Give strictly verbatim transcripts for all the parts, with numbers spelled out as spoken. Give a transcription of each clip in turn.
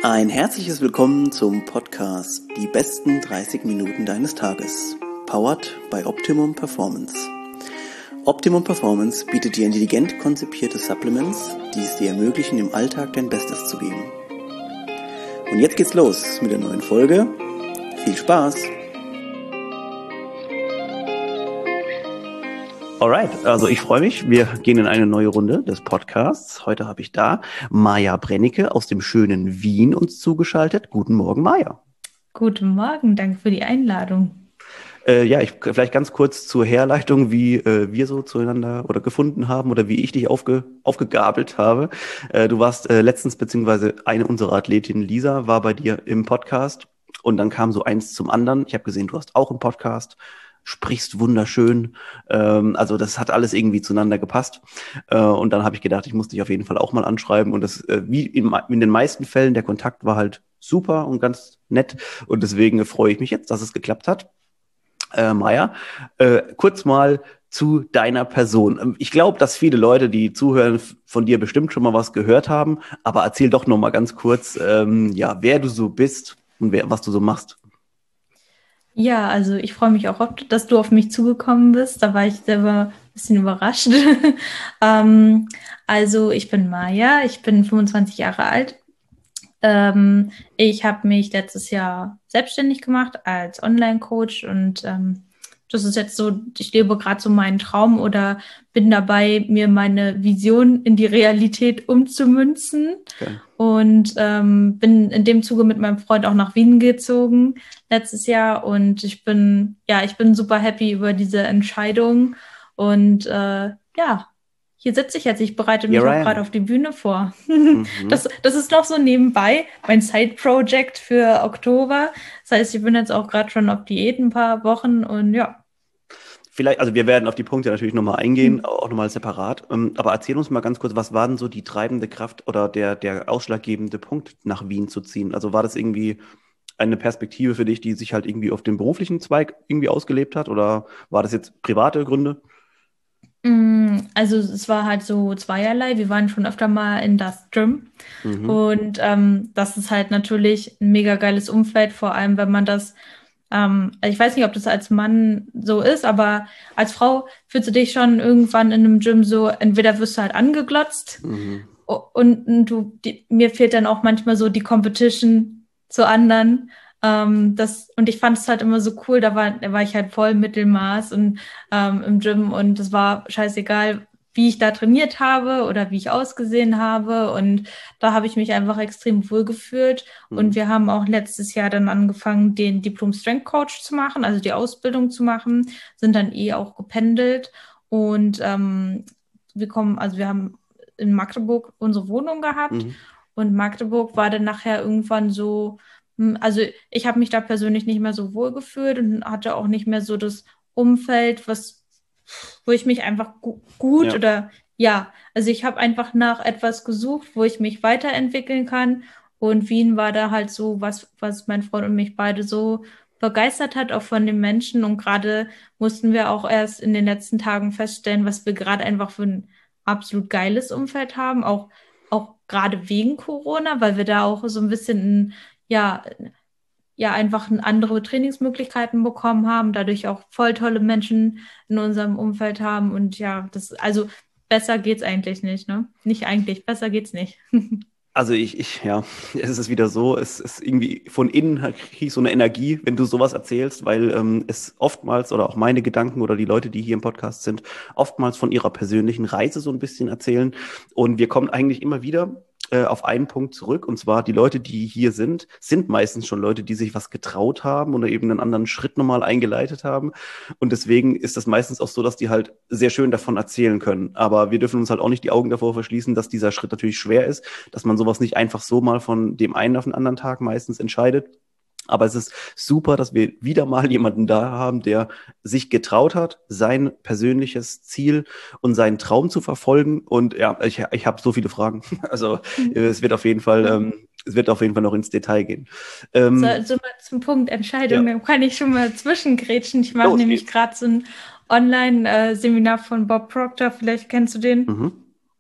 Ein herzliches Willkommen zum Podcast Die besten dreißig Minuten deines Tages, powered by Optimum Performance. Optimum Performance bietet dir intelligent konzipierte Supplements, die es dir ermöglichen, im Alltag dein Bestes zu geben. Und jetzt geht's los mit der neuen Folge. Viel Spaß! Alright, also ich freue mich. Wir gehen in eine neue Runde des Podcasts. Heute habe ich da Maja Brennecke aus dem schönen Wien uns zugeschaltet. Guten Morgen, Maja. Guten Morgen, danke für die Einladung. Äh, ja, ich vielleicht ganz kurz zur Herleitung, wie äh, wir so zueinander oder gefunden haben oder wie ich dich aufge, aufgegabelt habe. Äh, du warst äh, letztens, beziehungsweise eine unserer Athletinnen, Lisa, war bei dir im Podcast und dann kam so eins zum anderen. Ich habe gesehen, du hast auch einen Podcast. Sprichst wunderschön, ähm, also das hat alles irgendwie zueinander gepasst äh, und dann habe ich gedacht, ich muss dich auf jeden Fall auch mal anschreiben und das, äh, wie in, in den meisten Fällen, der Kontakt war halt super und ganz nett und deswegen freue ich mich jetzt, dass es geklappt hat. Äh, Maja, äh, kurz mal zu deiner Person. Ich glaube, dass viele Leute, die zuhören, von dir bestimmt schon mal was gehört haben, aber erzähl doch noch mal ganz kurz, ähm, ja, wer du so bist und wer, was du so machst. Ja, also ich freue mich auch, dass du auf mich zugekommen bist. Da war ich selber ein bisschen überrascht. ähm, also ich bin Maja, ich bin fünfundzwanzig Jahre alt. Ähm, ich habe mich letztes Jahr selbstständig gemacht als Online-Coach und ähm, das ist jetzt so, ich lebe gerade so meinen Traum oder bin dabei, mir meine Vision in die Realität umzumünzen. Okay. Und ähm, bin in dem Zuge mit meinem Freund auch nach Wien gezogen letztes Jahr und ich bin, ja, ich bin super happy über diese Entscheidung und äh, ja, hier sitze ich jetzt, ich bereite mich auch gerade auf die Bühne vor. Mhm. Das, das ist noch so nebenbei mein Side-Project für Oktober. Das heißt, ich bin jetzt auch gerade schon auf Diät ein paar Wochen und ja. Vielleicht, also wir werden auf die Punkte natürlich nochmal eingehen, mhm. auch nochmal separat. Aber erzähl uns mal ganz kurz, was war denn so die treibende Kraft oder der, der ausschlaggebende Punkt, nach Wien zu ziehen? Also war das irgendwie eine Perspektive für dich, die sich halt irgendwie auf dem beruflichen Zweig irgendwie ausgelebt hat? Oder war das jetzt private Gründe? Also es war halt so zweierlei. Wir waren schon öfter mal in das Gym. Mhm. Und ähm, das ist halt natürlich ein mega geiles Umfeld, vor allem wenn man das Ähm, also ich weiß nicht, ob das als Mann so ist, aber als Frau fühlst du dich schon irgendwann in einem Gym so, entweder wirst du halt angeglotzt mhm. und, und du, die, mir fehlt dann auch manchmal so die Competition zu anderen. Ähm, das, und ich fand es halt immer so cool, da war, da war ich halt voll Mittelmaß und ähm, im Gym und es war scheißegal, wie ich da trainiert habe oder wie ich ausgesehen habe. Und da habe ich mich einfach extrem wohl gefühlt. Mhm. Und wir haben auch letztes Jahr dann angefangen, den Diplom Strength Coach zu machen, also die Ausbildung zu machen, sind dann eh auch gependelt. Und ähm, wir kommen, also wir haben in Magdeburg unsere Wohnung gehabt. Mhm. Und Magdeburg war dann nachher irgendwann so, also ich habe mich da persönlich nicht mehr so wohl gefühlt und hatte auch nicht mehr so das Umfeld, was wo ich mich einfach gu- gut ja. oder ja, also ich habe einfach nach etwas gesucht, wo ich mich weiterentwickeln kann und Wien war da halt so, was, was mein Freund und mich beide so begeistert hat, auch von den Menschen und gerade mussten wir auch erst in den letzten Tagen feststellen, was wir gerade einfach für ein absolut geiles Umfeld haben, auch, auch gerade wegen Corona, weil wir da auch so ein bisschen ein, ja, ja einfach andere Trainingsmöglichkeiten bekommen haben, dadurch auch voll tolle Menschen in unserem Umfeld haben und ja, das, also besser geht's eigentlich nicht, ne? Nicht eigentlich, besser geht's nicht. Also ich, ich, ja, es ist wieder so, es ist irgendwie von innen kriege ich so eine Energie, wenn du sowas erzählst, weil ähm, es oftmals oder auch meine Gedanken oder die Leute, die hier im Podcast sind, oftmals von ihrer persönlichen Reise so ein bisschen erzählen und wir kommen eigentlich immer wieder äh, auf einen Punkt zurück und zwar die Leute, die hier sind, sind meistens schon Leute, die sich was getraut haben oder eben einen anderen Schritt nochmal eingeleitet haben und deswegen ist das meistens auch so, dass die halt sehr schön davon erzählen können, aber wir dürfen uns halt auch nicht die Augen davor verschließen, dass dieser Schritt natürlich schwer ist, dass man sowas nicht einfach so mal von dem einen auf den anderen Tag meistens entscheidet. Aber es ist super, dass wir wieder mal jemanden da haben, der sich getraut hat, sein persönliches Ziel und seinen Traum zu verfolgen. Und ja, ich, ich habe so viele Fragen. Also mhm. es wird auf jeden Fall, ähm, es wird auf jeden Fall noch ins Detail gehen. Ähm, so, so mal zum Punkt Entscheidung, ja. Dann kann ich schon mal zwischengrätschen. Ich mache nämlich gerade so ein Online-Seminar von Bob Proctor, vielleicht kennst du den. Mhm.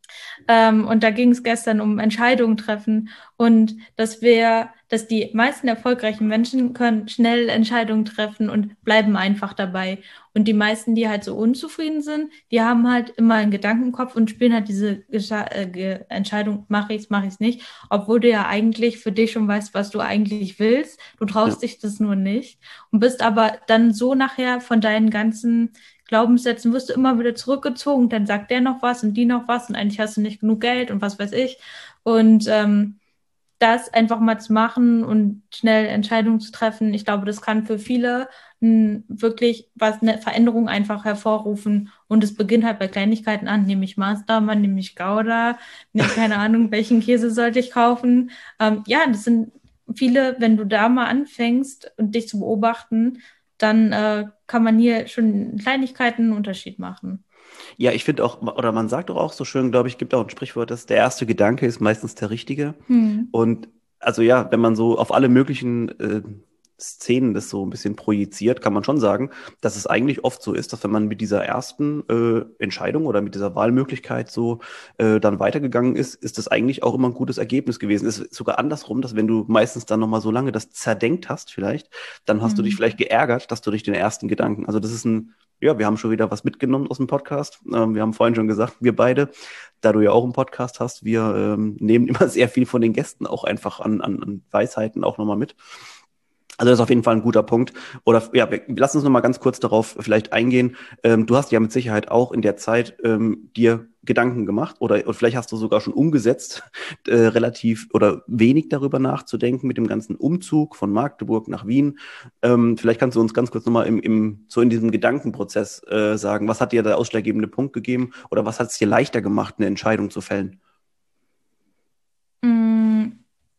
Ähm, und da ging es gestern um Entscheidungen treffen und dass wir, dass die meisten erfolgreichen Menschen können schnell Entscheidungen treffen und bleiben einfach dabei. Und die meisten, die halt so unzufrieden sind, die haben halt immer einen Gedanken im Kopf und spielen halt diese Gescha äh, Entscheidung, mache ich es, mache ich es nicht, obwohl du ja eigentlich für dich schon weißt, was du eigentlich willst. Du traust Ja. dich das nur nicht und bist aber dann so nachher von deinen ganzen Glaubenssätzen wirst du immer wieder zurückgezogen, dann sagt der noch was und die noch was und eigentlich hast du nicht genug Geld und was weiß ich. Und ähm, das einfach mal zu machen und schnell Entscheidungen zu treffen, ich glaube, das kann für viele m, wirklich was eine Veränderung einfach hervorrufen. Und es beginnt halt bei Kleinigkeiten an, nehme ich Mastermann, nehme ich Gouda, nehme keine Ahnung, welchen Käse sollte ich kaufen. Ähm, ja, das sind viele, wenn du da mal anfängst und dich zu beobachten, dann äh, kann man hier schon in Kleinigkeiten einen Unterschied machen. Ja, ich finde auch, oder man sagt doch auch so schön, glaube ich, gibt auch ein Sprichwort, dass der erste Gedanke ist meistens der richtige. Hm. Und also ja, wenn man so auf alle möglichen äh, Szenen das so ein bisschen projiziert, kann man schon sagen, dass es eigentlich oft so ist, dass wenn man mit dieser ersten äh, Entscheidung oder mit dieser Wahlmöglichkeit so äh, dann weitergegangen ist, ist das eigentlich auch immer ein gutes Ergebnis gewesen. Es ist sogar andersrum, dass wenn du meistens dann nochmal so lange das zerdenkt hast vielleicht, dann hast du dich Hm. vielleicht geärgert, dass du durch den ersten Gedanken, also das ist ein, ja, wir haben schon wieder was mitgenommen aus dem Podcast. Ähm, wir haben vorhin schon gesagt, wir beide, da du ja auch einen Podcast hast, wir ähm, nehmen immer sehr viel von den Gästen auch einfach an, an, an Weisheiten auch nochmal mit. Also das ist auf jeden Fall ein guter Punkt. Oder ja, wir, lass uns noch mal ganz kurz darauf vielleicht eingehen. Ähm, du hast ja mit Sicherheit auch in der Zeit ähm, dir Gedanken gemacht oder, oder vielleicht hast du sogar schon umgesetzt, äh, relativ oder wenig darüber nachzudenken mit dem ganzen Umzug von Magdeburg nach Wien. Ähm, vielleicht kannst du uns ganz kurz noch mal im, im, so in diesem Gedankenprozess äh, sagen, was hat dir der ausschlaggebende Punkt gegeben oder was hat es dir leichter gemacht, eine Entscheidung zu fällen? Mm,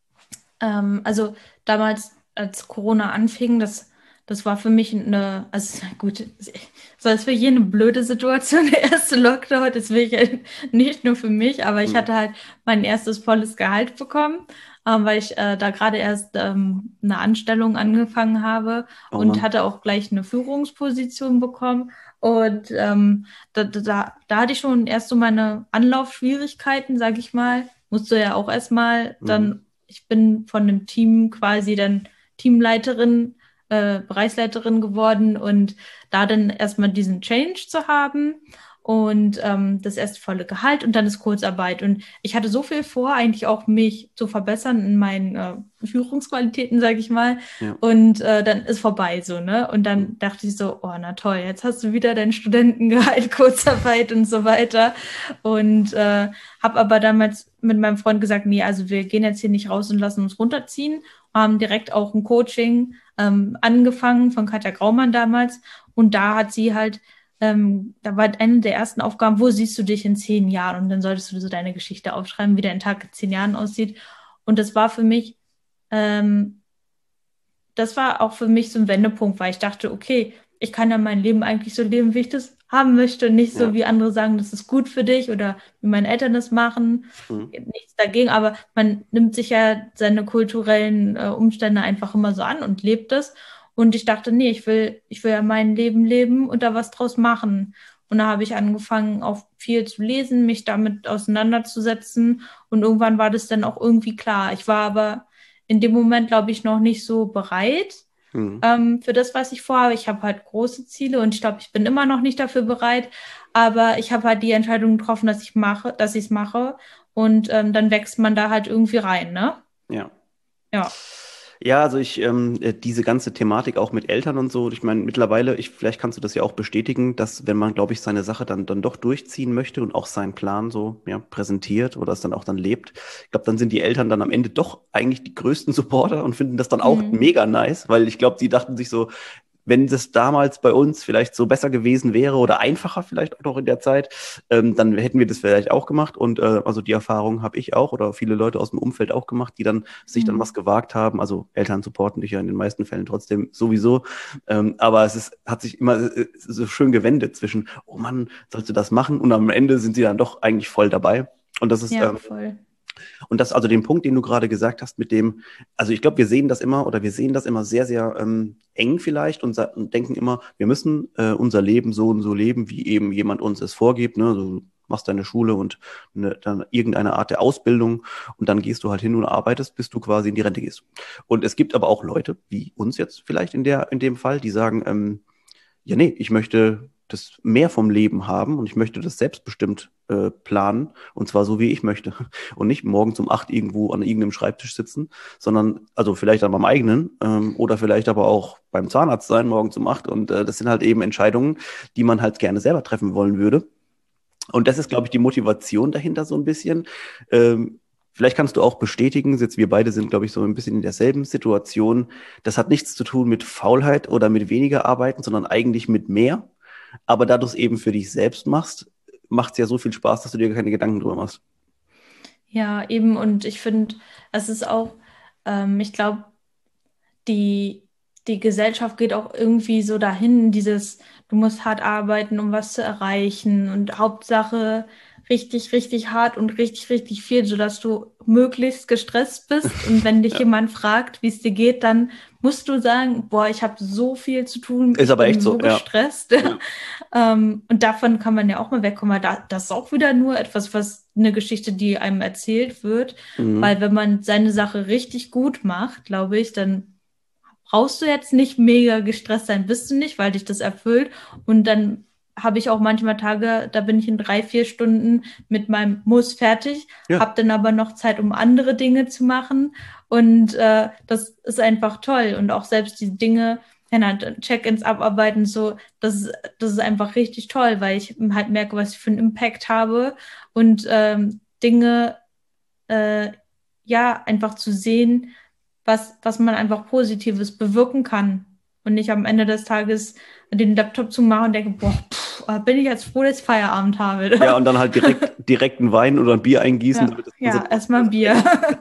ähm, also damals, als Corona anfing, das, das war für mich eine, also gut, es war für jeden eine blöde Situation, der erste Lockdown, deswegen nicht nur für mich, aber ich Hm. hatte halt mein erstes volles Gehalt bekommen, ähm, weil ich äh, da gerade erst ähm, eine Anstellung angefangen habe Oh und Mann. hatte auch gleich eine Führungsposition bekommen. Und ähm, da, da, da hatte ich schon erst so meine Anlaufschwierigkeiten, sag ich mal. Musste ja auch erstmal Mhm. dann, ich bin von einem Team quasi dann Teamleiterin, äh, Bereichsleiterin geworden und da dann erstmal diesen Change zu haben und ähm, das erste volle Gehalt und dann ist Kurzarbeit. Und ich hatte so viel vor, eigentlich auch mich zu verbessern in meinen äh, Führungsqualitäten, sage ich mal. Ja. Und äh, dann ist vorbei so, ne? Und Hm. dann dachte ich so, oh, na toll, jetzt hast du wieder dein Studentengehalt, Kurzarbeit und so weiter. Und äh, habe aber damals mit meinem Freund gesagt, nee, also wir gehen jetzt hier nicht raus und lassen uns runterziehen, haben direkt auch ein Coaching ähm, angefangen von Katja Graumann damals. Und da hat sie halt, ähm, da war eine der ersten Aufgaben, wo siehst du dich in zehn Jahren? Und dann solltest du so deine Geschichte aufschreiben, wie dein Tag in zehn Jahren aussieht. Und das war für mich, ähm, das war auch für mich so ein Wendepunkt, weil ich dachte, okay, ich kann ja mein Leben eigentlich so leben, wie ich das haben möchte, nicht so Ja. wie andere sagen, das ist gut für dich oder wie meine Eltern das machen. Hm. Nichts dagegen, aber man nimmt sich ja seine kulturellen äh, Umstände einfach immer so an und lebt es. Und ich dachte, nee, ich will, ich will ja mein Leben leben und da was draus machen. Und da habe ich angefangen, auch viel zu lesen, mich damit auseinanderzusetzen. Und irgendwann war das dann auch irgendwie klar. Ich war aber in dem Moment, glaube ich, noch nicht so bereit Hm. ähm, für das, was ich vorhabe. Ich habe halt große Ziele und ich glaube, ich bin immer noch nicht dafür bereit. Aber ich habe halt die Entscheidung getroffen, dass ich mache, dass ich es mache. Und ähm, dann wächst man da halt irgendwie rein, ne? Ja. Ja. Ja, also ich, ähm, äh, diese ganze Thematik auch mit Eltern und so, ich meine, mittlerweile, ich, vielleicht kannst du das ja auch bestätigen, dass wenn man, glaube ich, seine Sache dann, dann doch durchziehen möchte und auch seinen Plan so, ja, präsentiert oder es dann auch dann lebt, ich glaube, dann sind die Eltern dann am Ende doch eigentlich die größten Supporter und finden das dann auch Hm. mega nice, weil ich glaube, die dachten sich so, wenn das damals bei uns vielleicht so besser gewesen wäre oder einfacher vielleicht auch noch in der Zeit, ähm, dann hätten wir das vielleicht auch gemacht. Und äh, also die Erfahrung habe ich auch oder viele Leute aus dem Umfeld auch gemacht, die dann sich dann Hm. was gewagt haben. Also Eltern supporten dich ja in den meisten Fällen trotzdem sowieso. Ähm, aber es ist, hat sich immer äh, so schön gewendet zwischen, oh Mann, sollst du das machen? Und am Ende sind sie dann doch eigentlich voll dabei. Und das ist, Ja, ähm, voll. und das, also den Punkt, den du gerade gesagt hast, mit dem, also ich glaube, wir sehen das immer oder wir sehen das immer sehr, sehr ähm, eng vielleicht und, sa- und denken immer, wir müssen äh, unser Leben so und so leben, wie eben jemand uns es vorgibt, ne? So machst deine Schule und eine, dann irgendeine Art der Ausbildung und dann gehst du halt hin und arbeitest, bis du quasi in die Rente gehst. Und es gibt aber auch Leute, wie uns jetzt vielleicht in der, in dem Fall, die sagen, ähm, ja, nee, ich möchte das mehr vom Leben haben und ich möchte das selbstbestimmt äh, planen und zwar so, wie ich möchte und nicht morgens um acht irgendwo an irgendeinem Schreibtisch sitzen, sondern also vielleicht an meinem eigenen ähm, oder vielleicht aber auch beim Zahnarzt sein morgens um acht und äh, das sind halt eben Entscheidungen, die man halt gerne selber treffen wollen würde. Und das ist, glaube ich, die Motivation dahinter so ein bisschen. Ähm, vielleicht kannst du auch bestätigen, jetzt wir beide sind, glaube ich, so ein bisschen in derselben Situation. Das hat nichts zu tun mit Faulheit oder mit weniger Arbeiten, sondern eigentlich mit mehr. Aber da du es eben für dich selbst machst, macht es ja so viel Spaß, dass du dir keine Gedanken drüber machst. Ja, eben. Und ich finde, es ist auch, ähm, ich glaube, die, die Gesellschaft geht auch irgendwie so dahin, dieses, du musst hart arbeiten, um was zu erreichen und Hauptsache richtig, richtig hart und richtig, richtig viel, sodass du möglichst gestresst bist und wenn dich Ja. jemand fragt, wie es dir geht, dann musst du sagen, boah, ich habe so viel zu tun, Ist ich aber echt bin so, so ja. gestresst. Ja. Ähm, und davon kann man ja auch mal wegkommen, weil da, das ist auch wieder nur etwas, was eine Geschichte, die einem erzählt wird, Mhm. weil wenn man seine Sache richtig gut macht, glaube ich, dann brauchst du jetzt nicht mega gestresst sein, bist du nicht, weil dich das erfüllt. Und dann habe ich auch manchmal Tage, da bin ich in drei, vier Stunden mit meinem Muss fertig, Ja. habe dann aber noch Zeit, um andere Dinge zu machen. Und äh, das ist einfach toll. Und auch selbst die Dinge, ja, Check-ins abarbeiten, so, das ist, das ist einfach richtig toll, weil ich halt merke, was ich für einen Impact habe und ähm, Dinge, äh, ja, einfach zu sehen, was, was man einfach Positives bewirken kann. Und nicht am Ende des Tages den Laptop zu machen und denke, boah, pff, bin ich jetzt froh, dass ich Feierabend habe. Ja, und dann halt direkt, direkt ein Wein oder ein Bier eingießen, Ja, damit das ja, Ganze erstmal ein Bier.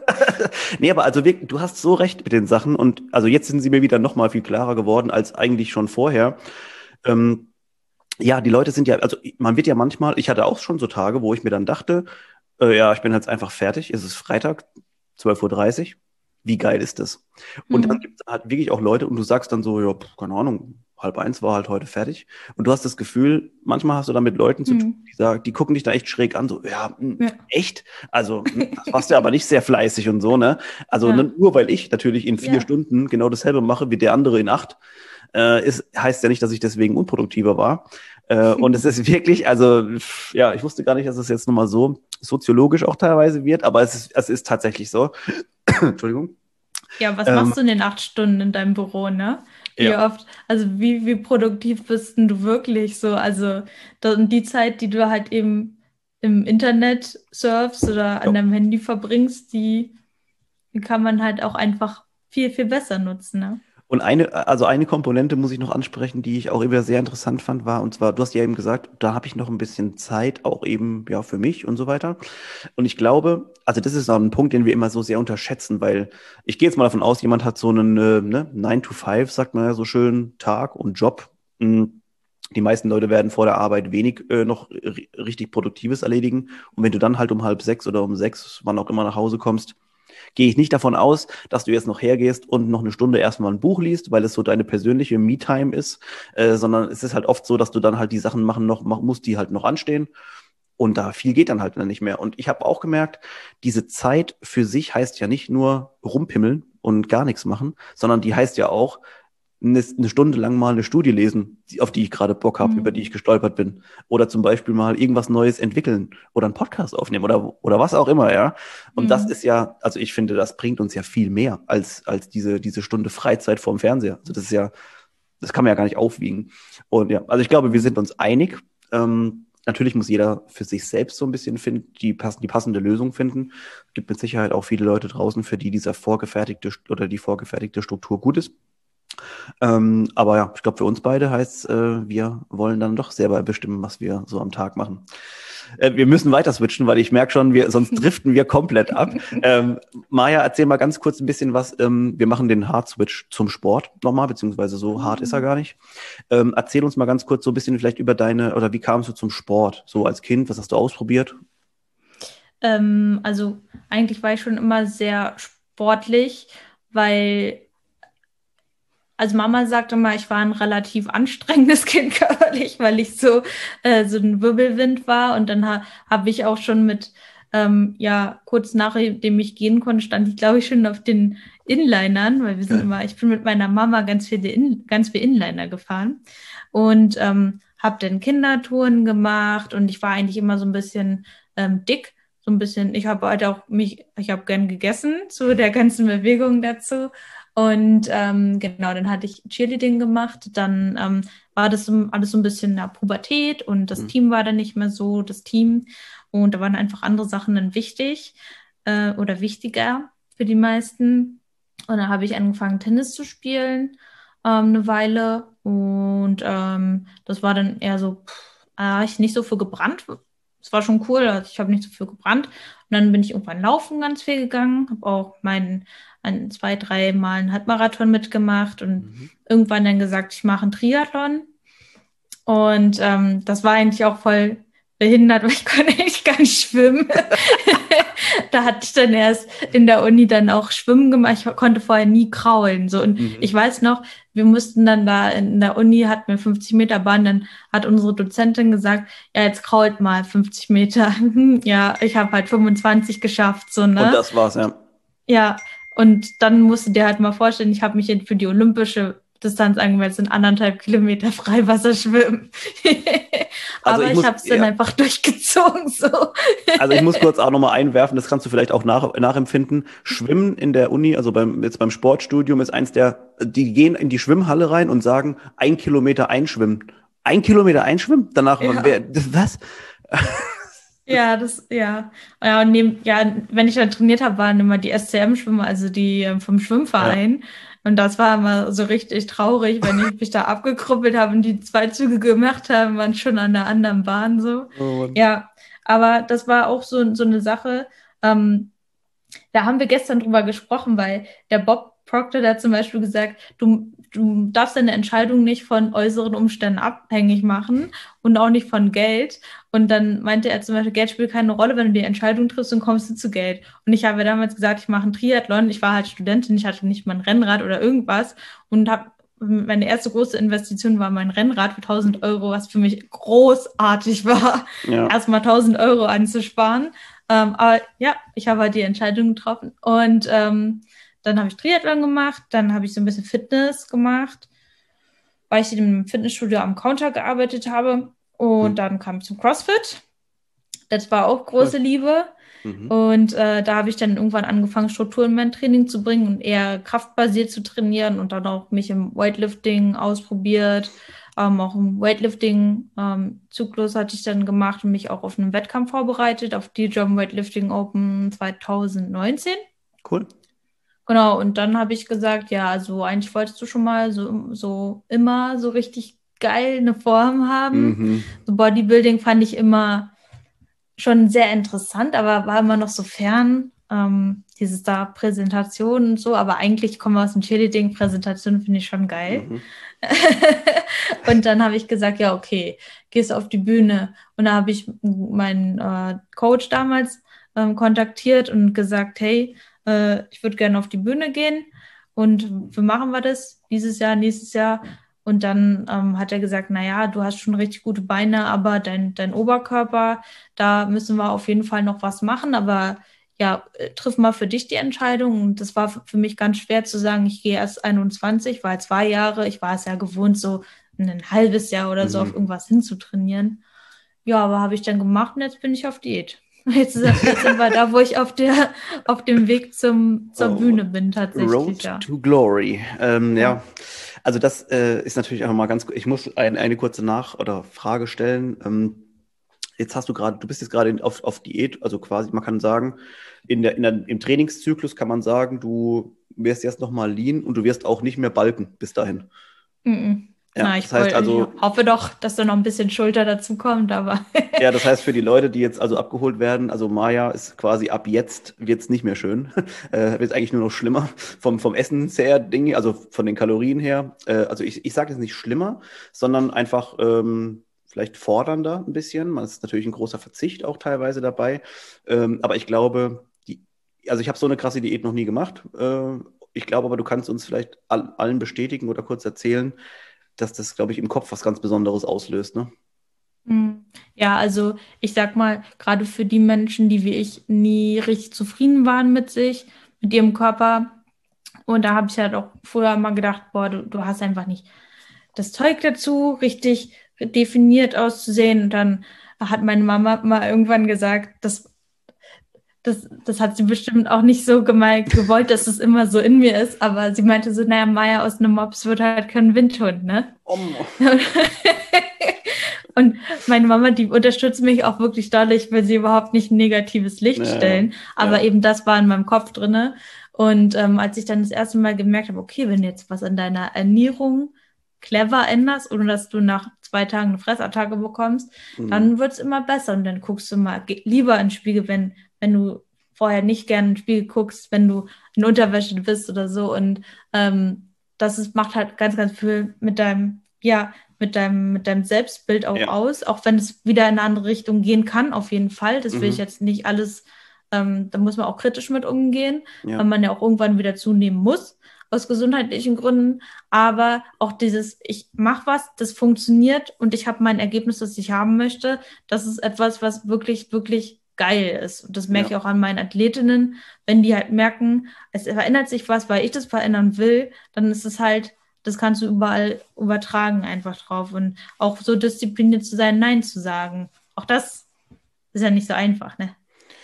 nee, aber also wirklich, du hast so recht mit den Sachen und also jetzt sind sie mir wieder noch mal viel klarer geworden als eigentlich schon vorher. Ähm, ja, die Leute sind ja, also man wird ja manchmal, ich hatte auch schon so Tage, wo ich mir dann dachte, äh, ja, ich bin jetzt einfach fertig, es ist Freitag, zwölf Uhr dreißig. Wie geil ist das? Und dann Hm. gibt es halt wirklich auch Leute und du sagst dann so, ja, pf, keine Ahnung, halb eins war halt heute fertig. Und du hast das Gefühl, manchmal hast du da mit Leuten zu tun, Hm. die sagen, die gucken dich da echt schräg an, so, ja, hm, Ja. echt? Also, hm, das warst du aber nicht sehr fleißig und so, ne? Also, ne, Ja. nur weil ich natürlich in vier Ja. Stunden genau dasselbe mache wie der andere in acht, äh, ist, heißt ja nicht, dass ich deswegen unproduktiver war. Äh, und es ist wirklich, also, pff, ja, ich wusste gar nicht, dass es jetzt nochmal so soziologisch auch teilweise wird, aber es ist, es ist tatsächlich so. Entschuldigung. Ja, was Ähm, machst du in den acht Stunden in deinem Büro, ne? Wie ja. oft, also wie, wie produktiv bist denn du wirklich so? Also da- die Zeit, die du halt eben im Internet surfst oder an Ja. deinem Handy verbringst, die, die kann man halt auch einfach viel, viel besser nutzen, ne? Und eine, also eine Komponente muss ich noch ansprechen, die ich auch immer sehr interessant fand, war, und zwar, du hast ja eben gesagt, da habe ich noch ein bisschen Zeit, auch eben, ja, für mich und so weiter. Und ich glaube, also das ist auch ein Punkt, den wir immer so sehr unterschätzen, weil ich gehe jetzt mal davon aus, jemand hat so einen, äh, ne, nine to five, sagt man ja so schön, Tag und Job. Mm, Die meisten Leute werden vor der Arbeit wenig äh, noch ri- richtig Produktives erledigen. Und wenn du dann halt um halb sechs oder um sechs, wann auch immer nach Hause kommst, gehe ich nicht davon aus, dass du jetzt noch hergehst und noch eine Stunde erstmal ein Buch liest, weil es so deine persönliche Me-Time ist, äh, sondern es ist halt oft so, dass du dann halt die Sachen machen noch, mach, musst, die halt noch anstehen. Und da viel geht dann halt nicht mehr. Und ich habe auch gemerkt, diese Zeit für sich heißt ja nicht nur rumpimmeln und gar nichts machen, sondern die heißt ja auch, eine, eine Stunde lang mal eine Studie lesen, die, auf die ich gerade Bock habe, über die ich Hm. gestolpert bin. Oder zum Beispiel mal irgendwas Neues entwickeln oder einen Podcast aufnehmen oder, oder was auch immer, ja. Und das Hm. ist ja, also ich finde, das bringt uns ja viel mehr als, als diese, diese Stunde Freizeit vorm Fernseher. Also das ist ja, das kann man ja gar nicht aufwiegen. Und ja, also ich glaube, wir sind Hm. uns einig. Ähm, natürlich muss jeder für sich selbst so ein bisschen finden, die, passen, die passende Lösung finden. Es gibt mit Sicherheit auch viele Leute draußen, für die dieser vorgefertigte oder die vorgefertigte Struktur gut ist. Ähm, aber ja, ich glaube, für uns beide heißt äh, wir wollen dann doch selber bestimmen, was wir so am Tag machen. Äh, wir müssen weiter switchen, weil ich merke schon, wir, sonst driften wir komplett ab. Ähm, Maja, erzähl mal ganz kurz ein bisschen was. Ähm, wir machen den Hard-Switch zum Sport nochmal, beziehungsweise so hart ist er gar nicht. Ähm, erzähl uns mal ganz kurz so ein bisschen vielleicht über deine, oder wie kamst du zum Sport? So als Kind, was hast du ausprobiert? Ähm, also eigentlich war ich schon immer sehr sportlich, weil Also Mama sagte immer, ich war ein relativ anstrengendes Kind körperlich, weil ich so, äh, so ein Wirbelwind war. Und dann ha habe ich auch schon mit, ähm, ja, kurz nachdem ich gehen konnte, stand ich, glaube ich, schon auf den Inlinern, weil wir sind immer, ich bin mit meiner Mama ganz viele In ganz viel Inliner gefahren und ähm, habe dann Kindertouren gemacht und ich war eigentlich immer so ein bisschen ähm, dick. So ein bisschen, ich habe halt auch mich, ich habe gern gegessen zu der ganzen Bewegung dazu. Und ähm, genau, dann hatte ich Cheerleading gemacht. Dann ähm, war das so, alles so ein bisschen in der Pubertät und das Mhm. Team war dann nicht mehr so das Team. Und da waren einfach andere Sachen dann wichtig äh, oder wichtiger für die meisten. Und dann habe ich angefangen, Tennis zu spielen, ähm, eine Weile. Und ähm, das war dann eher so, pff, äh, ich nicht so für gebrannt. Es war schon cool, also ich habe nicht so viel gebrannt. Und dann bin ich irgendwann laufen ganz viel gegangen, habe auch meinen ein, zwei, drei Mal einen Halbmarathon mitgemacht und Mhm. irgendwann dann gesagt, ich mache einen Triathlon. Und ähm, das war eigentlich auch voll behindert, weil ich konnte eigentlich gar nicht schwimmen. Da hatte ich dann erst in der Uni dann auch Schwimmen gemacht. Ich konnte vorher nie kraulen. So. Und Mhm. ich weiß noch, wir mussten dann da in der Uni, hatten wir fünfzig Meter Bahn, dann hat unsere Dozentin gesagt, ja, jetzt krault mal fünfzig Meter. Ja, ich habe halt fünfundzwanzig geschafft, so, Und ne? das war's, ja. Ja, und dann musst du dir halt mal vorstellen, ich habe mich für die olympische Distanz angemeldet, sind anderthalb Kilometer Freiwasserschwimmen. Also Aber ich ich muss, habe es dann ja, einfach durchgezogen, so. also ich muss kurz auch nochmal einwerfen, das kannst du vielleicht auch nach, nachempfinden. Schwimmen in der Uni, also beim, jetzt beim Sportstudium, ist eins der, die gehen in die Schwimmhalle rein und sagen, ein Kilometer einschwimmen. Ein Kilometer einschwimmen? Danach, wer, Ja. was? Ja, das, ja. Ja, und neben, ja, wenn ich dann trainiert habe, waren immer die S C M-Schwimmer, also die ähm, vom Ja. Schwimmverein. Und das war immer so richtig traurig, wenn ich mich da abgekruppelt habe und die zwei Züge gemacht haben, waren schon an der anderen Bahn so. Oh Mann. Ja, aber das war auch so, so eine Sache. Ähm, Da haben wir gestern drüber gesprochen, weil der Bob Proctor, der hat zum Beispiel gesagt, du, du darfst deine Entscheidung nicht von äußeren Umständen abhängig machen und auch nicht von Geld. Und dann meinte er zum Beispiel, Geld spielt keine Rolle, wenn du die Entscheidung triffst, dann kommst du zu Geld. Und ich habe damals gesagt, ich mache einen Triathlon. Ich war halt Studentin, ich hatte nicht mal ein Rennrad oder irgendwas und habe meine erste große Investition war mein Rennrad für tausend Euro, was für mich großartig war, Ja, erstmal tausend Euro anzusparen. Ähm, aber ja, ich habe halt die Entscheidung getroffen. Und ähm, dann habe ich Triathlon gemacht, dann habe ich so ein bisschen Fitness gemacht, weil ich in einem Fitnessstudio am Counter gearbeitet habe. Und hm. dann kam ich zum CrossFit. Das war auch Cool. große Liebe. Mhm. Und äh, da habe ich dann irgendwann angefangen, Struktur in mein Training zu bringen und eher kraftbasiert zu trainieren und dann auch mich im Weightlifting ausprobiert. Ähm, auch im Weightlifting-Zyklus hatte ich dann gemacht und mich auch auf einen Wettkampf vorbereitet, auf die German Weightlifting Open zwanzig neunzehn. Cool. Genau, und dann habe ich gesagt, ja, also eigentlich wolltest du schon mal so, so immer so richtig geil eine Form haben. Mhm. So Bodybuilding fand ich immer schon sehr interessant, aber war immer noch so fern. Ähm, dieses da Präsentation und so, aber eigentlich kommen wir aus dem Cheerleading, Präsentation finde ich schon geil. Mhm. Und dann habe ich gesagt, ja, okay, gehst auf die Bühne. Und da habe ich meinen äh, Coach damals ähm, kontaktiert und gesagt, hey, äh, ich würde gerne auf die Bühne gehen und wie machen wir das dieses Jahr, nächstes Jahr? Und dann ähm, hat er gesagt, naja, du hast schon richtig gute Beine, aber dein, dein Oberkörper, da müssen wir auf jeden Fall noch was machen, aber ja, äh, triff mal für dich die Entscheidung. Und das war f- für mich ganz schwer zu sagen, ich gehe erst einundzwanzig, weil zwei Jahre, ich war es ja gewohnt, so ein halbes Jahr oder so auf Mhm. irgendwas hinzutrainieren. Ja, aber habe ich dann gemacht und jetzt bin ich auf Diät. Jetzt, jetzt sind wir da, wo ich auf der, auf dem Weg zum, zur Oh, Bühne bin, tatsächlich, Road ja. to Glory. Ähm, Ja. ja, also das äh, ist natürlich einfach mal ganz, ich muss ein, eine kurze Nach- oder Frage stellen. Ähm, jetzt hast du gerade, du bist jetzt gerade in- auf, auf Diät, also quasi, man kann sagen, in der, in der, im Trainingszyklus kann man sagen, du wirst jetzt nochmal lean und du wirst auch nicht mehr balken bis dahin. Mhm. Ja, Na, das ich heißt wollte, ich also, hoffe doch, dass da noch ein bisschen Schulter dazu kommt, aber ja, das heißt für die Leute, die jetzt also abgeholt werden, also Maja ist quasi ab jetzt wird's nicht mehr schön. Äh, wird eigentlich nur noch schlimmer vom, vom Essen her, Ding, also von den Kalorien her. Äh, also ich, ich sage jetzt nicht schlimmer, sondern einfach ähm, vielleicht fordernder ein bisschen. Man ist natürlich ein großer Verzicht auch teilweise dabei. Ähm, aber ich glaube, die, also ich habe so eine krasse Diät noch nie gemacht. Äh, ich glaube aber, du kannst uns vielleicht all, allen bestätigen oder kurz erzählen, dass das, glaube ich, im Kopf was ganz Besonderes auslöst, ne? Hm. Ja, also ich sag mal, gerade für die Menschen, die wie ich nie richtig zufrieden waren mit sich, mit ihrem Körper, und da habe ich halt auch früher mal gedacht, boah, du, du hast einfach nicht das Zeug dazu, richtig definiert auszusehen. Und dann hat meine Mama mal irgendwann gesagt, das, das, das hat sie bestimmt auch nicht so gemeint, gewollt, dass es immer so in mir ist, aber sie meinte so, naja, Maya aus einem Mops wird halt kein Windhund, ne? Oh. Und meine Mama, die unterstützt mich auch wirklich doll. Ich will sie überhaupt nicht in negatives Licht Ja, stellen. Aber ja. eben das war in meinem Kopf drinne. Und ähm, als ich dann das erste Mal gemerkt habe, okay, wenn du jetzt was an deiner Ernährung clever änderst, ohne dass du nach zwei Tagen eine Fressattacke bekommst, Mhm. dann wird's immer besser. Und dann guckst du mal ge- lieber in den Spiegel, wenn, wenn du vorher nicht gerne in den Spiegel guckst, wenn du in Unterwäsche bist oder so. Und ähm, das ist, macht halt ganz, ganz viel mit deinem, ja, mit deinem, mit deinem Selbstbild auch Ja. aus, auch wenn es wieder in eine andere Richtung gehen kann, auf jeden Fall. Das will ich Mhm. jetzt nicht alles, ähm, da muss man auch kritisch mit umgehen, Ja. weil man ja auch irgendwann wieder zunehmen muss, aus gesundheitlichen Gründen. Aber auch dieses, ich mache was, das funktioniert und ich habe mein Ergebnis, das ich haben möchte, das ist etwas, was wirklich, wirklich geil ist. Und das merke Ja. ich auch an meinen Athletinnen, wenn die halt merken, es verändert sich was, weil ich das verändern will, dann ist es halt, das kannst du überall übertragen einfach drauf. Und auch so diszipliniert zu sein, Nein zu sagen. Auch das ist ja nicht so einfach, ne?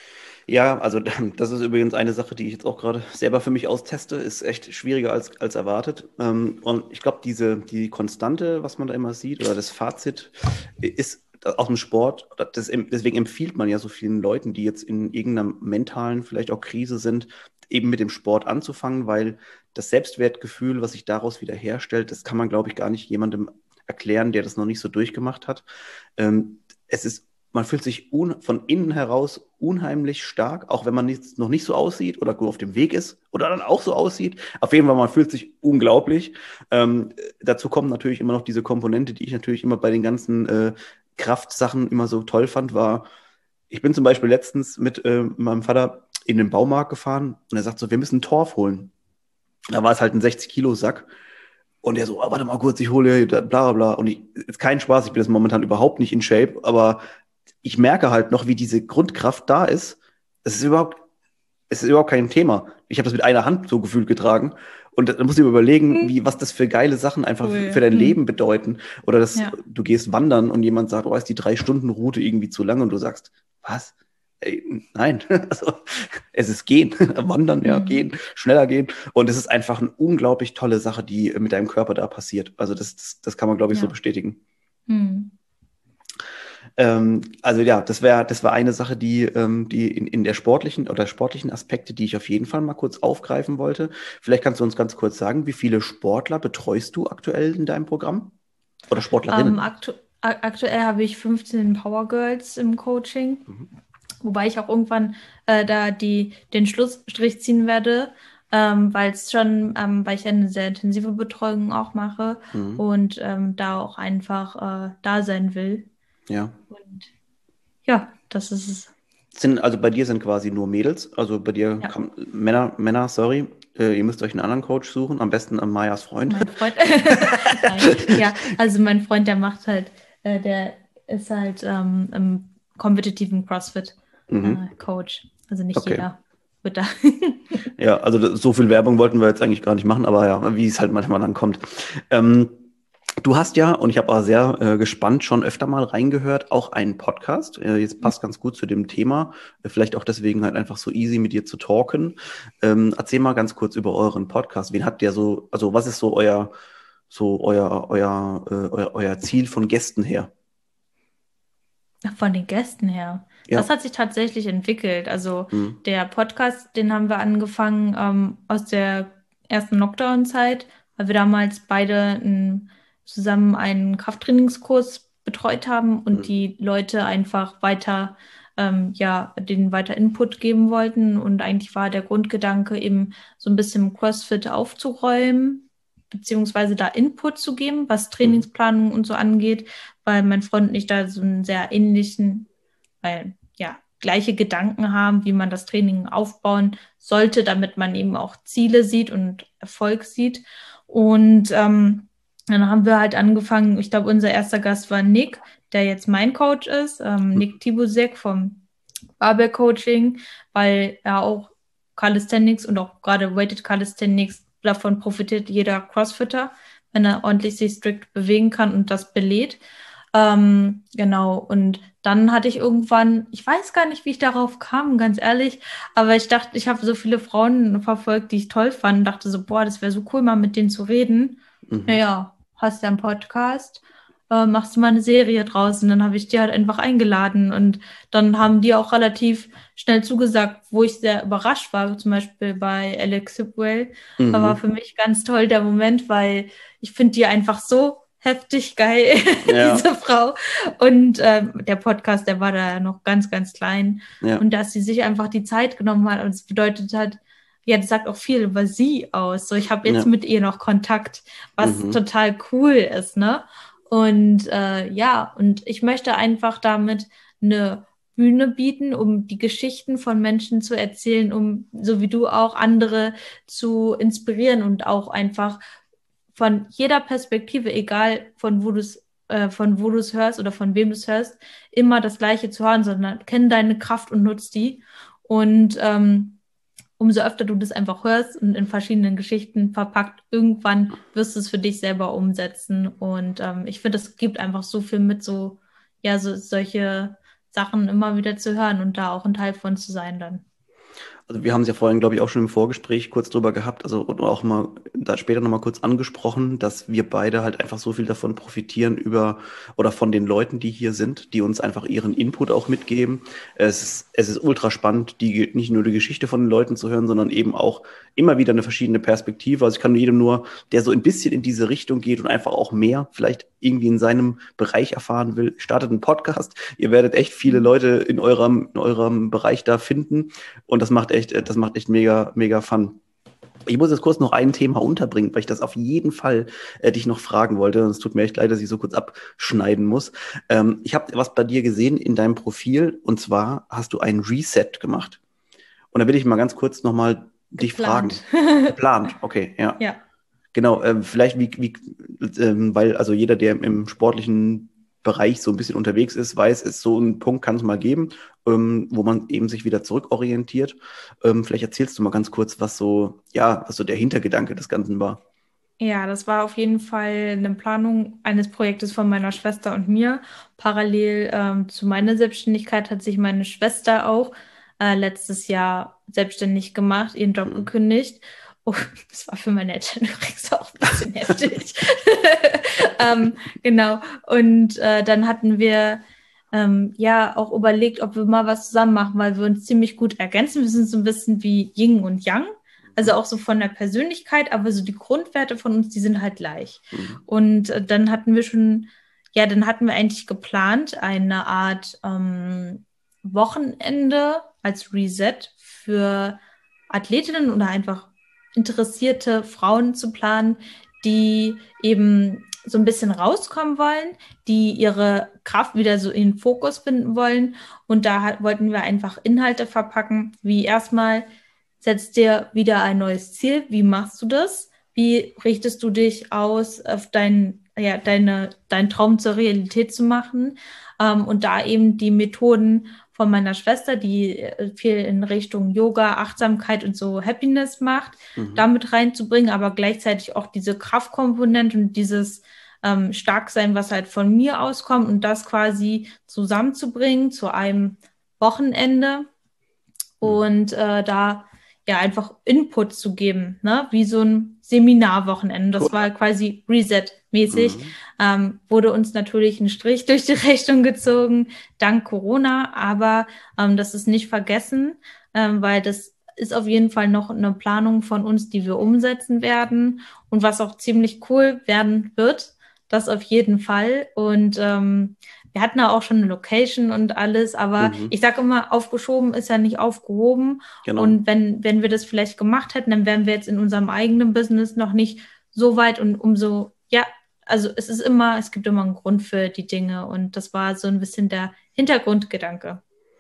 Ja, also das ist übrigens eine Sache, die ich jetzt auch gerade selber für mich austeste, ist echt schwieriger als, als erwartet. Ähm, und ich glaube, diese, die Konstante, was man da immer sieht, oder das Fazit, ist aus dem Sport, das, deswegen empfiehlt man ja so vielen Leuten, die jetzt in irgendeiner mentalen, vielleicht auch Krise sind, eben mit dem Sport anzufangen, weil das Selbstwertgefühl, was sich daraus wieder herstellt, das kann man, glaube ich, gar nicht jemandem erklären, der das noch nicht so durchgemacht hat. Ähm, es ist Man fühlt sich un von innen heraus unheimlich stark, auch wenn man nicht, noch nicht so aussieht oder gut auf dem Weg ist oder dann auch so aussieht. Auf jeden Fall, man fühlt sich unglaublich. Ähm, dazu kommt natürlich immer noch diese Komponente, die ich natürlich immer bei den ganzen äh, Kraftsachen immer so toll fand, war, ich bin zum Beispiel letztens mit äh, meinem Vater in den Baumarkt gefahren und er sagt so, wir müssen einen Torf holen. Da war es halt ein sechzig-Kilo-Sack. Und er so, oh, warte mal kurz, ich hole bla bla bla. Und ich, ist kein Spaß, ich bin jetzt momentan überhaupt nicht in Shape, aber ich merke halt noch, wie diese Grundkraft da ist. Es ist überhaupt, es ist überhaupt kein Thema. Ich habe das mit einer Hand so gefühlt getragen. Und da musst du dir überlegen, wie, was das für geile Sachen einfach Cool. für dein Hm. Leben bedeuten. Oder dass Ja. du gehst wandern und jemand sagt, oh, ist die Drei-Stunden-Route irgendwie zu lang und du sagst, was? Ey, nein, also es ist gehen, wandern, ja, Mhm. gehen, schneller gehen. Und es ist einfach eine unglaublich tolle Sache, die mit deinem Körper da passiert. Also das, das, das kann man, glaube ich, so Ja. bestätigen. Hm. Ähm, also ja, das wäre das war eine Sache, die, ähm, die in, in der sportlichen oder sportlichen Aspekte, die ich auf jeden Fall mal kurz aufgreifen wollte. Vielleicht kannst du uns ganz kurz sagen, wie viele Sportler betreust du aktuell in deinem Programm? Oder Sportlerinnen? Ähm, aktu a- aktuell habe ich fünfzehn Power Girls im Coaching, Mhm. wobei ich auch irgendwann äh, da die, den Schlussstrich ziehen werde, ähm, weil es schon, ähm, weil ich eine sehr intensive Betreuung auch mache Mhm. und ähm, da auch einfach äh, da sein will. Ja. Und ja, das ist es. Sind, also bei dir sind quasi nur Mädels, also bei dir Ja. kann, Männer, Männer, sorry, äh, ihr müsst euch einen anderen Coach suchen, am besten an Mayas Freund. Mein Freund. Nein, ja, also mein Freund, der macht halt, äh, der ist halt ähm, im kompetitiven CrossFit Mhm. äh, Coach. Also nicht Okay. jeder wird da. Ja, also das- so viel Werbung wollten wir jetzt eigentlich gar nicht machen, aber ja, wie es halt manchmal dann kommt. Ähm, Du hast ja, und ich habe auch sehr äh, gespannt schon öfter mal reingehört, auch einen Podcast. Äh, jetzt passt ganz gut zu dem Thema. Äh, vielleicht auch deswegen halt einfach so easy mit dir zu talken. Ähm, erzähl mal ganz kurz über euren Podcast. Wen habt ihr so, also was ist so euer, so euer, euer, äh, euer, euer Ziel von Gästen her? Von den Gästen her. Ja. Das hat sich tatsächlich entwickelt. Also Mhm. der Podcast, den haben wir angefangen ähm, aus der ersten Lockdown-Zeit, weil wir damals beide ein, zusammen einen Krafttrainingskurs betreut haben und Mhm. die Leute einfach weiter, ähm, ja, denen weiter Input geben wollten. Und eigentlich war der Grundgedanke eben so ein bisschen CrossFit aufzuräumen, beziehungsweise da Input zu geben, was Trainingsplanung und so angeht, weil mein Freund und ich da so einen sehr ähnlichen, weil ja, gleiche Gedanken haben, wie man das Training aufbauen sollte, damit man eben auch Ziele sieht und Erfolg sieht. Und ähm, dann haben wir halt angefangen, ich glaube, unser erster Gast war Nick, der jetzt mein Coach ist, ähm, Nick Tibusek vom Barbell Coaching, weil er auch Calisthenics und auch gerade Weighted Calisthenics, davon profitiert jeder Crossfitter, wenn er ordentlich sich strikt bewegen kann und das belädt. Ähm, genau, und dann hatte ich irgendwann, ich weiß gar nicht, wie ich darauf kam, ganz ehrlich, aber ich dachte, ich habe so viele Frauen verfolgt, die ich toll fand und dachte so, boah, das wäre so cool, mal mit denen zu reden. Mhm. Naja, hast ja einen Podcast, äh, machst du mal eine Serie draus und dann habe ich die halt einfach eingeladen und dann haben die auch relativ schnell zugesagt, wo ich sehr überrascht war, zum Beispiel bei Alex Sipwell. Mhm. Da war für mich ganz toll der Moment, weil ich finde die einfach so heftig geil, Ja. diese Frau. Und ähm, der Podcast, der war da noch ganz, ganz klein. Ja. Und dass sie sich einfach die Zeit genommen hat und es bedeutet hat, ja, das sagt auch viel über sie aus. So, ich habe jetzt Ja. mit ihr noch Kontakt, was Mhm. total cool ist, ne? Und äh, ja, und ich möchte einfach damit eine Bühne bieten, um die Geschichten von Menschen zu erzählen, um, so wie du auch, andere zu inspirieren und auch einfach von jeder Perspektive, egal von wo du es äh, von wo du es hörst oder von wem du es hörst, immer das Gleiche zu hören, sondern kenn deine Kraft und nutz die. Und ähm, umso öfter du das einfach hörst und in verschiedenen Geschichten verpackt, irgendwann wirst du es für dich selber umsetzen. Und ähm, ich finde, es gibt einfach so viel mit, so, ja, so solche Sachen immer wieder zu hören und da auch ein Teil von zu sein dann. Also wir haben es ja vorhin, glaube ich, auch schon im Vorgespräch kurz drüber gehabt, also und auch mal da später nochmal kurz angesprochen, dass wir beide halt einfach so viel davon profitieren über oder von den Leuten, die hier sind, die uns einfach ihren Input auch mitgeben. Es ist, es ist ultra spannend, die, nicht nur die Geschichte von den Leuten zu hören, sondern eben auch immer wieder eine verschiedene Perspektive. Also ich kann jedem nur, der so ein bisschen in diese Richtung geht und einfach auch mehr vielleicht irgendwie in seinem Bereich erfahren will, startet einen Podcast. Ihr werdet echt viele Leute in eurem, in eurem Bereich da finden und das macht echt Das macht echt mega, mega Fun. Ich muss jetzt kurz noch ein Thema unterbringen, weil ich das auf jeden Fall äh, dich noch fragen wollte. Es tut mir echt leid, dass ich so kurz abschneiden muss. Ähm, ich habe was bei dir gesehen in deinem Profil und zwar hast du ein Reset gemacht. Und da will ich mal ganz kurz nochmal dich fragen. Geplant, okay, ja. Ja. Genau, äh, vielleicht wie, wie ähm, weil also jeder, der im, im sportlichen Bereich so ein bisschen unterwegs ist, weiß, es so einen Punkt kann es mal geben, ähm, wo man eben sich wieder zurückorientiert. Ähm, vielleicht erzählst du mal ganz kurz, was so, ja, was so der Hintergedanke des Ganzen war. Ja, das war auf jeden Fall eine Planung eines Projektes von meiner Schwester und mir. Parallel ähm, zu meiner Selbstständigkeit hat sich meine Schwester auch äh, letztes Jahr selbstständig gemacht, ihren Job Mhm. gekündigt. Oh, das war für meine Eltern übrigens auch ein bisschen heftig. ähm, genau. Und äh, dann hatten wir ähm, ja auch überlegt, ob wir mal was zusammen machen, weil wir uns ziemlich gut ergänzen. Wir sind so ein bisschen wie Yin und Yang. Also auch so von der Persönlichkeit, aber so die Grundwerte von uns, die sind halt gleich. Mhm. Und äh, dann hatten wir schon, ja, dann hatten wir eigentlich geplant, eine Art ähm, Wochenende als Reset für Athletinnen oder einfach interessierte Frauen zu planen, die eben so ein bisschen rauskommen wollen, die ihre Kraft wieder so in den Fokus finden wollen. Und da hat, wollten wir einfach Inhalte verpacken, wie erstmal setz dir wieder ein neues Ziel. Wie machst du das? Wie richtest du dich aus, auf dein, ja, deine, deinen Traum zur Realität zu machen? Ähm, und da eben die Methoden von meiner Schwester, die viel in Richtung Yoga, Achtsamkeit und so Happiness macht, Mhm. damit reinzubringen, aber gleichzeitig auch diese Kraftkomponente und dieses ähm, Starksein, was halt von mir auskommt und das quasi zusammenzubringen zu einem Wochenende und äh, da ja einfach Input zu geben, ne? Wie so ein Seminarwochenende. Das Cool. war quasi Reset-mäßig. Mhm. Ähm, wurde uns natürlich ein Strich durch die Rechnung gezogen, dank Corona, aber ähm, das ist nicht vergessen, ähm, weil das ist auf jeden Fall noch eine Planung von uns, die wir umsetzen werden und was auch ziemlich cool werden wird. Das auf jeden Fall. Und ähm, wir hatten ja auch schon eine Location und alles, aber Mhm. ich sage immer, aufgeschoben ist ja nicht aufgehoben. Genau. Und wenn, wenn wir das vielleicht gemacht hätten, dann wären wir jetzt in unserem eigenen Business noch nicht so weit und umso, ja, also es ist immer, es gibt immer einen Grund für die Dinge und das war so ein bisschen der Hintergrundgedanke.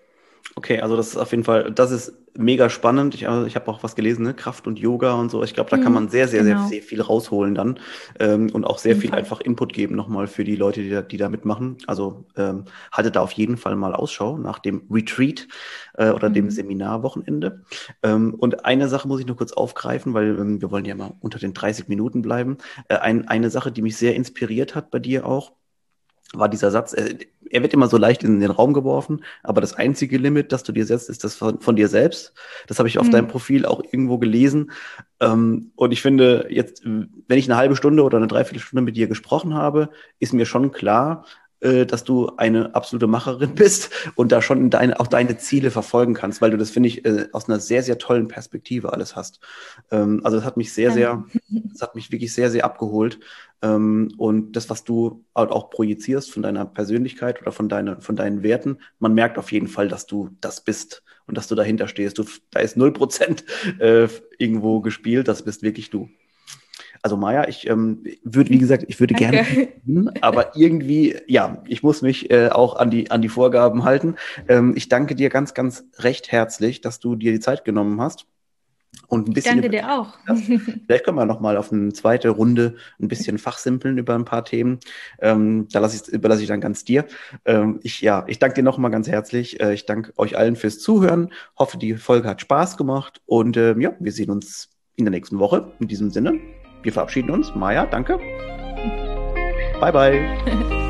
Okay, also das ist auf jeden Fall, das ist mega spannend. Ich, also ich habe auch was gelesen, ne? Kraft und Yoga und so. Ich glaube, da kann man Mhm, sehr, sehr, sehr, genau, sehr viel rausholen dann ähm, und auch auf sehr jeden viel Fall. einfach Input geben nochmal für die Leute, die da, die da mitmachen. Also ähm, haltet da auf jeden Fall mal Ausschau nach dem Retreat äh, oder dem Mhm. Seminarwochenende. Ähm, und eine Sache muss ich noch kurz aufgreifen, weil ähm, wir wollen ja mal unter den dreißig Minuten bleiben. Äh, ein, eine Sache, die mich sehr inspiriert hat bei dir auch, war dieser Satz, äh, er wird immer so leicht in den Raum geworfen, aber das einzige Limit, das du dir setzt, ist das von, von dir selbst. Das habe ich auf deinem Mhm. Profil auch irgendwo gelesen. Ähm, und ich finde, jetzt, äh, wenn ich eine halbe Stunde oder eine Dreiviertelstunde mit dir gesprochen habe, ist mir schon klar, äh, dass du eine absolute Macherin bist und da schon deine, auch deine Ziele verfolgen kannst, weil du das, finde ich, äh, aus einer sehr, sehr tollen Perspektive alles hast. Ähm, also das hat mich sehr, Danke. sehr, das hat mich wirklich sehr, sehr abgeholt. Ähm, und das, was du halt auch projizierst von deiner Persönlichkeit oder von, deine, von deinen Werten, man merkt auf jeden Fall, dass du das bist und dass du dahinter stehst. Du, da ist null Prozent äh, irgendwo gespielt, das bist wirklich du. Also Maja, ich ähm, würde, wie gesagt, ich würde gerne, Danke. aber irgendwie, ja, ich muss mich äh, auch an die, an die Vorgaben halten. Ähm, ich danke dir ganz, ganz recht herzlich, dass du dir die Zeit genommen hast und ein Ich bisschen danke über dich dir auch. hast. Vielleicht können wir noch mal auf eine zweite Runde ein bisschen fachsimpeln über ein paar Themen. Ähm, da lasse ich, überlasse ich dann ganz dir. Ähm, ich, ja, ich danke dir noch mal ganz herzlich. Äh, ich danke euch allen fürs Zuhören. Hoffe, die Folge hat Spaß gemacht. Und ähm, ja, wir sehen uns in der nächsten Woche. In diesem Sinne, wir verabschieden uns. Maja, danke. Bye, bye.